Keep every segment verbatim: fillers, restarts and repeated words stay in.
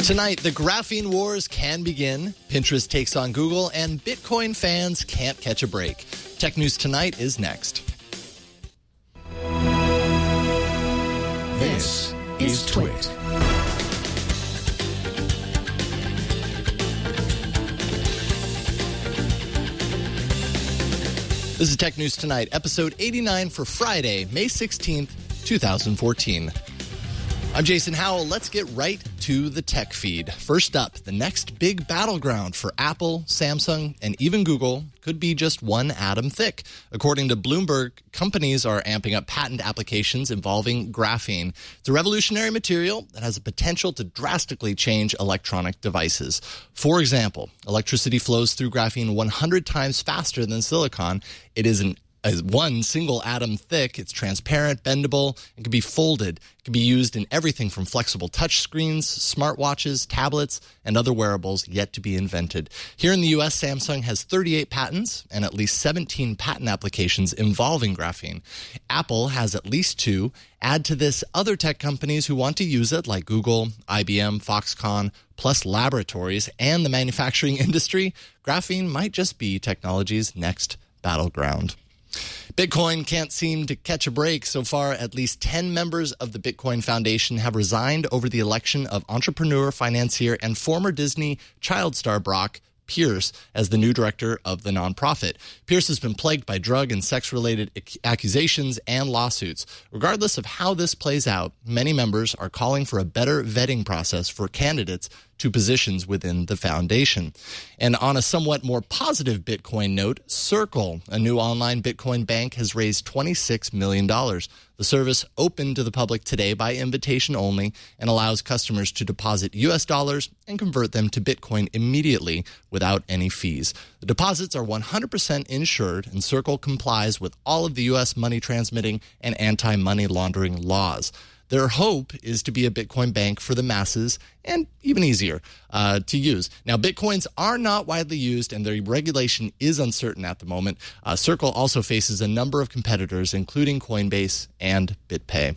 Tonight, the graphene wars can begin, Pinterest takes on Google, and Bitcoin fans can't catch a break. Tech News Tonight is next. This is Twit. This is Tech News Tonight, episode eighty-nine for Friday, May sixteenth, twenty fourteen. I'm Jason Howell. Let's get right to the tech feed. First up, the next big battleground for Apple, Samsung, and even Google could be just one atom thick. According to Bloomberg, companies are amping up patent applications involving graphene. It's a revolutionary material that has the potential to drastically change electronic devices. For example, electricity flows through graphene one hundred times faster than silicon. It is an As one single atom thick, it's transparent, bendable, and can be folded. It can be used in everything from flexible touchscreens, smartwatches, tablets, and other wearables yet to be invented. Here in the U S, Samsung has thirty-eight patents and at least seventeen patent applications involving graphene. Apple has at least two. Add to this other tech companies who want to use it, like Google, I B M, Foxconn, plus laboratories, and the manufacturing industry. Graphene might just be technology's next battleground. Bitcoin can't seem to catch a break. So far, at least ten members of the Bitcoin Foundation have resigned over the election of entrepreneur, financier, and former Disney child star Brock Pierce as the new director of the nonprofit. Pierce has been plagued by drug and sex-related accusations and lawsuits. Regardless of how this plays out, many members are calling for a better vetting process for candidates to positions within the foundation. And on a somewhat more positive Bitcoin note, Circle, a new online Bitcoin bank, has raised twenty-six million dollars. The service opened to the public today by invitation only and allows customers to deposit U S dollars and convert them to Bitcoin immediately without any fees. The deposits are one hundred percent insured, and Circle complies with all of the U S money transmitting and anti-money laundering laws. Their hope is to be a Bitcoin bank for the masses and even easier uh, to use. Now, Bitcoins are not widely used, and their regulation is uncertain at the moment. Uh, Circle also faces a number of competitors, including Coinbase and BitPay.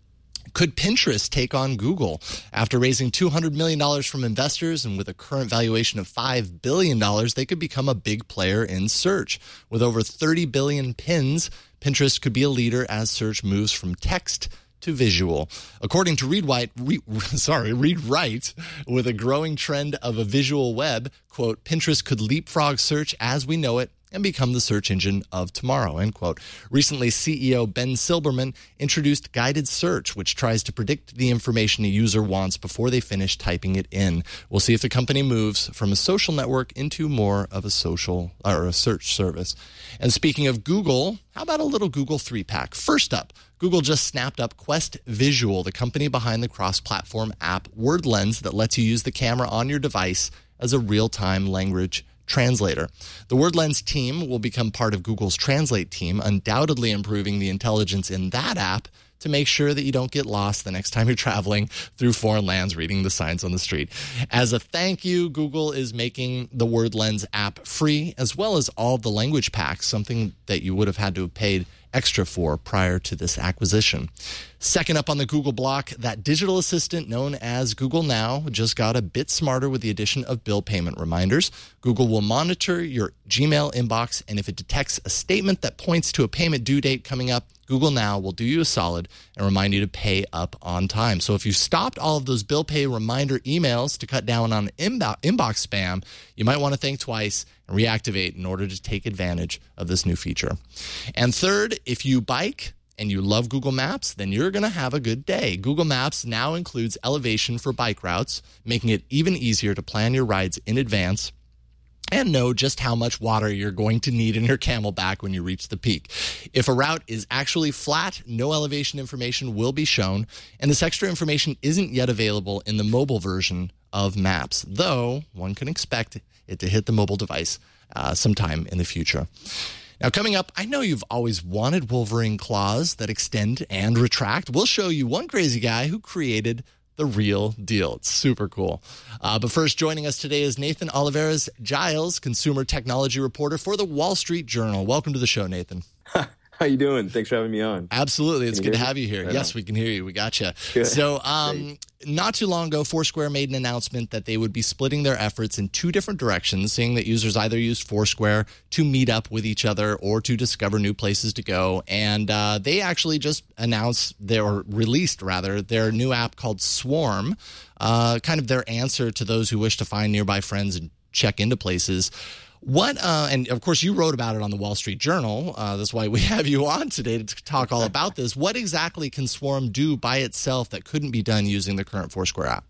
Could Pinterest take on Google? After raising two hundred million dollars from investors and with a current valuation of five billion dollars, they could become a big player in search. With over thirty billion pins, Pinterest could be a leader as search moves from text to visual. According to Read White, re, sorry, Read Write, with a growing trend of a visual web, quote, Pinterest could leapfrog search as we know it and become the search engine of tomorrow, end quote. Recently, C E O Ben Silbermann introduced guided search, which tries to predict the information a user wants before they finish typing it in. We'll see if the company moves from a social network into more of a social or a search service. And speaking of Google, how about a little Google three-pack? First up, Google just snapped up Quest Visual, the company behind the cross-platform app WordLens that lets you use the camera on your device as a real-time language translator. The WordLens team will become part of Google's Translate team, undoubtedly improving the intelligence in that app to make sure that you don't get lost the next time you're traveling through foreign lands reading the signs on the street. As a thank you, Google is making the WordLens app free, as well as all the language packs, something that you would have had to have paid extra for prior to this acquisition. Second up on the Google block, that digital assistant known as Google Now just got a bit smarter with the addition of bill payment reminders. Google will monitor your Gmail inbox, and if it detects a statement that points to a payment due date coming up, Google Now will do you a solid and remind you to pay up on time. So if you stopped all of those bill pay reminder emails to cut down on inbo- inbox spam, you might want to think twice and reactivate in order to take advantage of this new feature. And third, if you bike and you love Google Maps, then you're going to have a good day. Google Maps now includes elevation for bike routes, making it even easier to plan your rides in advance and know just how much water you're going to need in your Camelback when you reach the peak. If a route is actually flat, no elevation information will be shown, and this extra information isn't yet available in the mobile version of Maps, though one can expect it to hit the mobile device uh, sometime in the future. Now, coming up, I know you've always wanted Wolverine claws that extend and retract. We'll show you one crazy guy who created the real deal. It's super cool. Uh, but first, joining us today is Nathan Olivares Giles, consumer technology reporter for the Wall Street Journal. Welcome to the show, Nathan. How you doing? Thanks for having me on. Absolutely. It's good to have you here. Right yes, on. we can hear you. We got you. Good. So um, not too long ago, Foursquare made an announcement that they would be splitting their efforts in two different directions, saying that users either used Foursquare to meet up with each other or to discover new places to go. And uh, they actually just announced, their, or released rather, their new app called Swarm, uh, kind of their answer to those who wish to find nearby friends and check into places. What, uh, and of course you wrote about it on the Wall Street Journal. Uh, that's why we have you on today to talk all about this. What exactly can Swarm do by itself that couldn't be done using the current Foursquare app?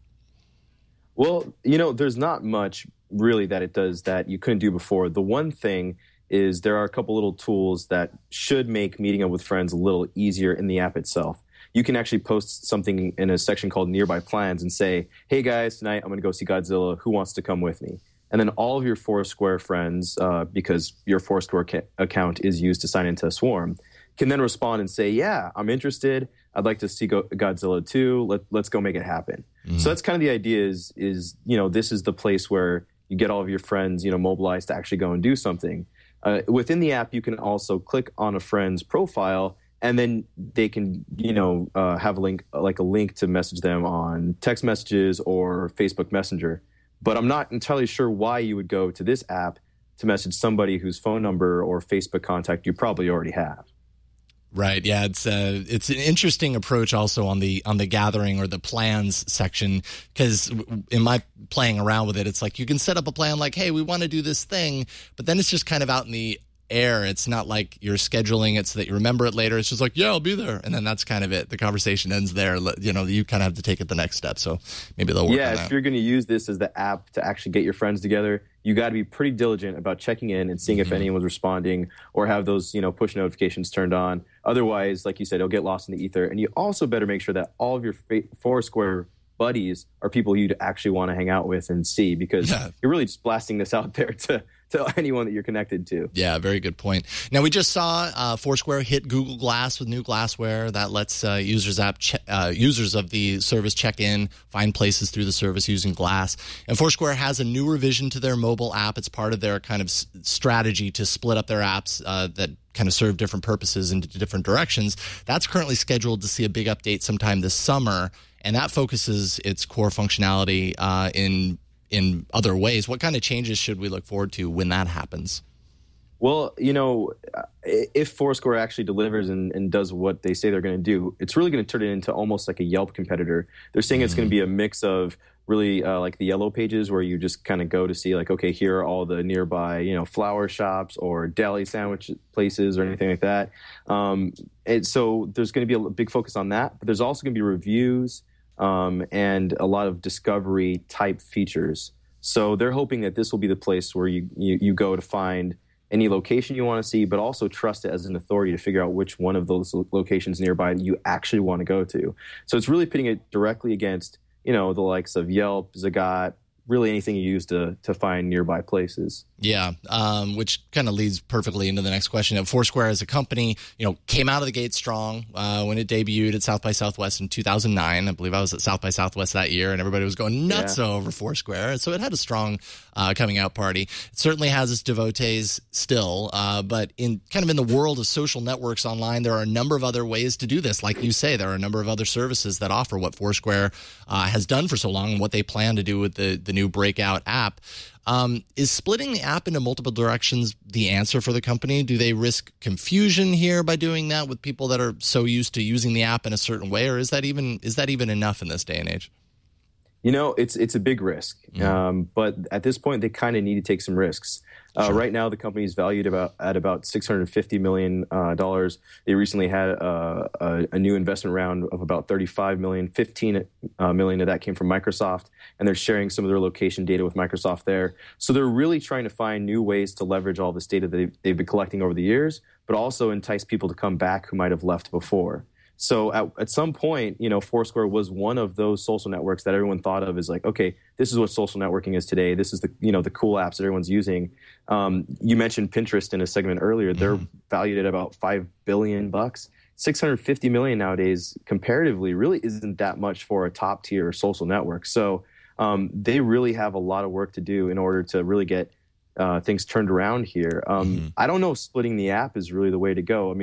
Well, you know, there's not much really that it does that you couldn't do before. The one thing is there are a couple little tools that should make meeting up with friends a little easier in the app itself. You can actually post something in a section called Nearby Plans and say, hey guys, tonight I'm going to go see Godzilla. Who wants to come with me? And then all of your Foursquare friends, uh, because your Foursquare ca- account is used to sign into Swarm, can then respond and say, yeah, I'm interested. I'd like to see Go- Godzilla too. Let, let's go make it happen. Mm. So that's kind of the idea is, is, you know, this is the place where you get all of your friends, you know, mobilized to actually go and do something. Uh, within the app, you can also click on a friend's profile and then they can, you know, uh, have a link, like a link to message them on text messages or Facebook Messenger. But I'm not entirely sure why you would go to this app to message somebody whose phone number or Facebook contact you probably already have. Right. Yeah. It's uh, it's an interesting approach also on the on the gathering or the plans section, because in my playing around with it, it's like you can set up a plan like, hey, we want to do this thing, but then it's just kind of out in the air. It's not like you're scheduling it so that you remember it later. It's just like, yeah, I'll be there. And then that's kind of it. The conversation ends there. You know, you kind of have to take it the next step. So maybe they'll work yeah, on if that. You're going to use this as the app to actually get your friends together, you got to be pretty diligent about checking in and seeing mm-hmm. if anyone's responding or have those, you know, push notifications turned on. Otherwise, like you said, it'll get lost in the ether. And you also better make sure that all of your Foursquare buddies are people you'd actually want to hang out with and see, because yeah. you're really just blasting this out there to to anyone that you're connected to. Yeah, very good point. Now, we just saw uh, Foursquare hit Google Glass with new glassware that lets uh, users app che- uh, users of the service check in, find places through the service using Glass. And Foursquare has a new revision to their mobile app. It's part of their kind of s- strategy to split up their apps uh, that kind of serve different purposes into different directions. That's currently scheduled to see a big update sometime this summer, and that focuses its core functionality uh, in in other ways. What kind of changes should we look forward to when that happens? Well, you know, if Foursquare actually delivers and, and does what they say they're going to do, it's really going to turn it into almost like a Yelp competitor. They're saying mm-hmm. it's going to be a mix of really uh, like the Yellow Pages, where you just kind of go to see like, okay, here are all the nearby, you know, flower shops or deli sandwich places or anything like that. Um, and so there's going to be a big focus on that. But there's also going to be reviews um, and a lot of discovery type features. So they're hoping that this will be the place where you, you, you go to find any location you want to see, but also trust it as an authority to figure out which one of those locations nearby you actually want to go to. So it's really pitting it directly against, you know, the likes of Yelp, Zagat, really anything you use to to find nearby places. Yeah, um, which kind of leads perfectly into the next question. Foursquare as a company, you know, came out of the gate strong uh, when it debuted at South by Southwest in two thousand nine. I believe I was at South by Southwest that year, and everybody was going nuts yeah. over Foursquare. So it had a strong uh, coming out party. It certainly has its devotees still, uh, but in kind of in the world of social networks online, there are a number of other ways to do this. Like you say, there are a number of other services that offer what Foursquare uh, has done for so long and what they plan to do with the, the new Breakout app. Um, is splitting the app into multiple directions the answer for the company? Do they risk confusion here by doing that with people that are so used to using the app in a certain way, or is that even is that even enough in this day and age? You know, it's it's a big risk, mm. um, but at this point, they kind of need to take some risks. Uh, sure. Right now, the company is valued about at about six hundred fifty million dollars. Uh, they recently had a, a, a new investment round of about thirty-five million dollars. fifteen uh, million of that came from Microsoft, and they're sharing some of their location data with Microsoft there. So they're really trying to find new ways to leverage all this data that they've, they've been collecting over the years, but also entice people to come back who might have left before. So at, at some point, you know, Foursquare was one of those social networks that everyone thought of as like, okay, this is what social networking is today. This is the, you know, the cool apps that everyone's using. Um, you mentioned Pinterest in a segment earlier. They're mm-hmm. valued at about five billion bucks. six hundred fifty million nowadays, comparatively, really isn't that much for a top tier social network. So um, they really have a lot of work to do in order to really get uh, things turned around here. Um, mm-hmm. I don't know if splitting the app is really the way to go. I mean,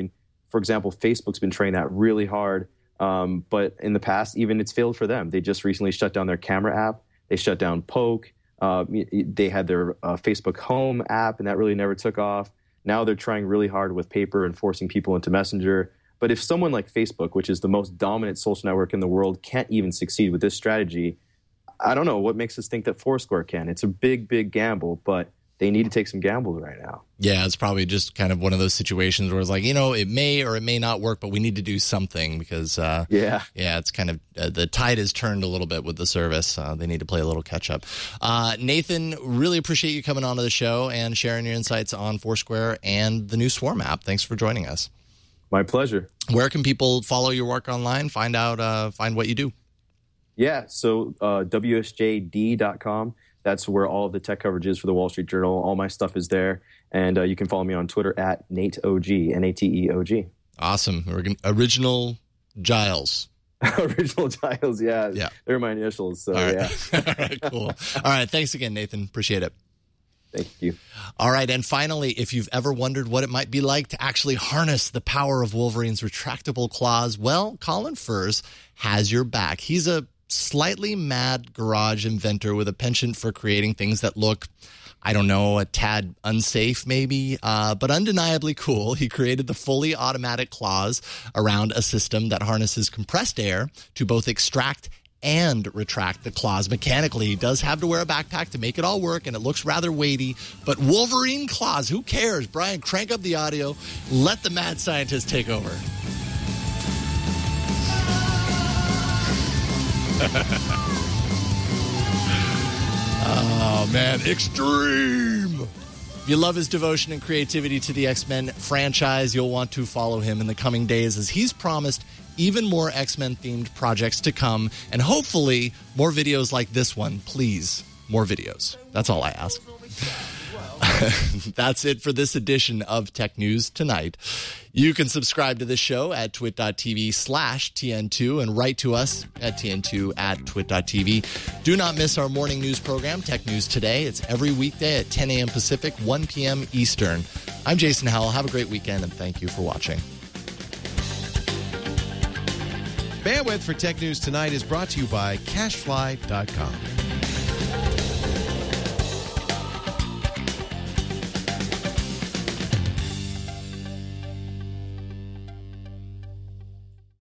for example, Facebook's been trying that really hard. Um, but in the past, even it's failed for them. They just recently shut down their camera app. They shut down Poke. Uh, they had their uh, Facebook Home app, and that really never took off. Now they're trying really hard with Paper and forcing people into Messenger. But if someone like Facebook, which is the most dominant social network in the world, can't even succeed with this strategy, I don't know what makes us think that Foursquare can. It's a big, big gamble, but they need to take some gambles right now. Yeah, it's probably just kind of one of those situations where it's like, you know, it may or it may not work, but we need to do something because, uh, yeah, yeah, it's kind of uh, the tide has turned a little bit with the service. Uh, they need to play a little catch up. Uh, Nathan, really appreciate you coming on to the show and sharing your insights on Foursquare and the new Swarm app. Thanks for joining us. My pleasure. Where can people follow your work online, find out, uh, find what you do? Yeah, so uh, W S J D dot com. That's where all of the tech coverage is for the Wall Street Journal. All my stuff is there. And uh, you can follow me on Twitter at Nate O G, N A T E O G. Awesome. Original Giles. Original Giles, yeah. Yeah. They're my initials, so all right. yeah. All right, cool. All right, thanks again, Nathan. Appreciate it. Thank you. All right, and finally, if you've ever wondered what it might be like to actually harness the power of Wolverine's retractable claws, well, Colin Furze has your back. He's a slightly mad garage inventor with a penchant for creating things that look, I don't know, a tad unsafe maybe, uh, but undeniably cool. He created the fully automatic claws around a system that harnesses compressed air to both extract and retract the claws mechanically. He does have to wear a backpack to make it all work, and it looks rather weighty, but Wolverine claws, who cares? Brian, crank up the audio. Let the mad scientist take over. Oh, man. Extreme. If you love his devotion and creativity to the X-Men franchise, you'll want to follow him in the coming days as he's promised even more X-Men themed projects to come, and hopefully more videos like this one. Please, more videos. That's all I ask. That's it for this edition of Tech News Tonight. You can subscribe to this show at twit.tv slash TN2 and write to us at TN2 at twit.tv. Do not miss our morning news program, Tech News Today. It's every weekday at ten a.m. Pacific, one p.m. Eastern. I'm Jason Howell. Have a great weekend, and thank you for watching. Bandwidth for Tech News Tonight is brought to you by Cashfly dot com.